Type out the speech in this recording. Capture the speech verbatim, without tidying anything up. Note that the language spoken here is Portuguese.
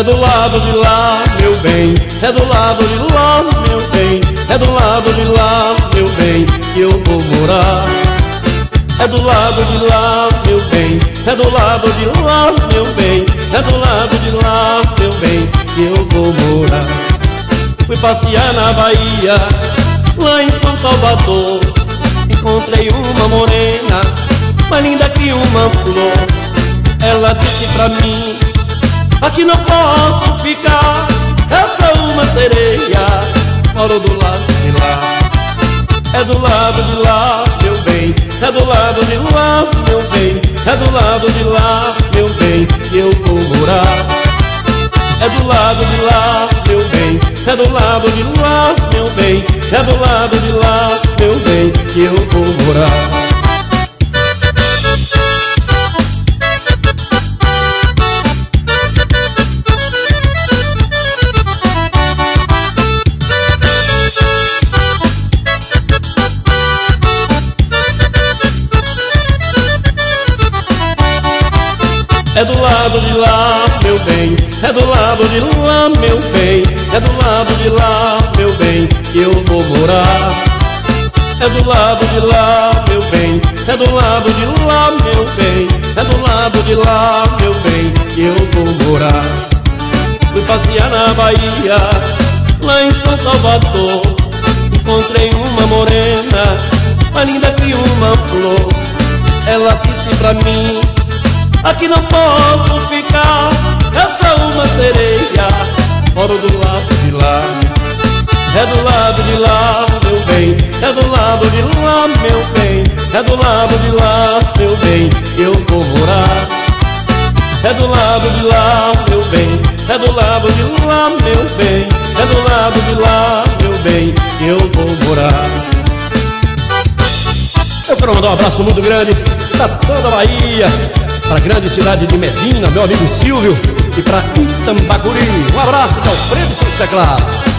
do lado de lá, meu bem, é do lado de lá, meu bem, é do lado de lá, meu bem, que eu vou morar. É do lado de lá, meu bem, é do lado de lá, meu bem, é do lado de lá, meu bem, que eu vou morar. Fui passear na Bahia, lá em São Salvador, encontrei uma morena, mais linda que uma flor. Ela disse pra mim: aqui não posso ficar, essa é uma sereia, moro do lado de lá. É do lado de lá, meu bem, é do lado de lá, meu bem, é do lado de lá, meu bem, que eu vou morar. É do lado de lá, meu bem, é do lado de lá, meu bem, é do lado de lá, meu bem, que eu vou morar. É do lado de lá, meu bem, é do lado de lá, meu bem, é do lado de lá, meu bem, que eu vou morar. É do lado de lá, meu bem, é do lado de lá, meu bem, é do lado de lá, meu bem, que eu vou morar. Fui passear na Bahia, lá em São Salvador, encontrei uma morena, mais linda que uma flor. Ela disse pra mim: aqui não posso ficar, essa é uma sereia, moro do lado de lá. É do lado de lá, meu bem, é do lado de lá, meu bem, é do lado de lá, meu bem, eu vou morar. É do lado de lá, meu bem, é do lado de lá, meu bem, é do lado de lá, meu bem, eu vou morar. Eu quero mandar um abraço muito grande pra toda a Bahia, pra grande cidade de Medina, meu amigo Silvio, e pra Itambacuri. Um abraço de Alfredo e seus teclados.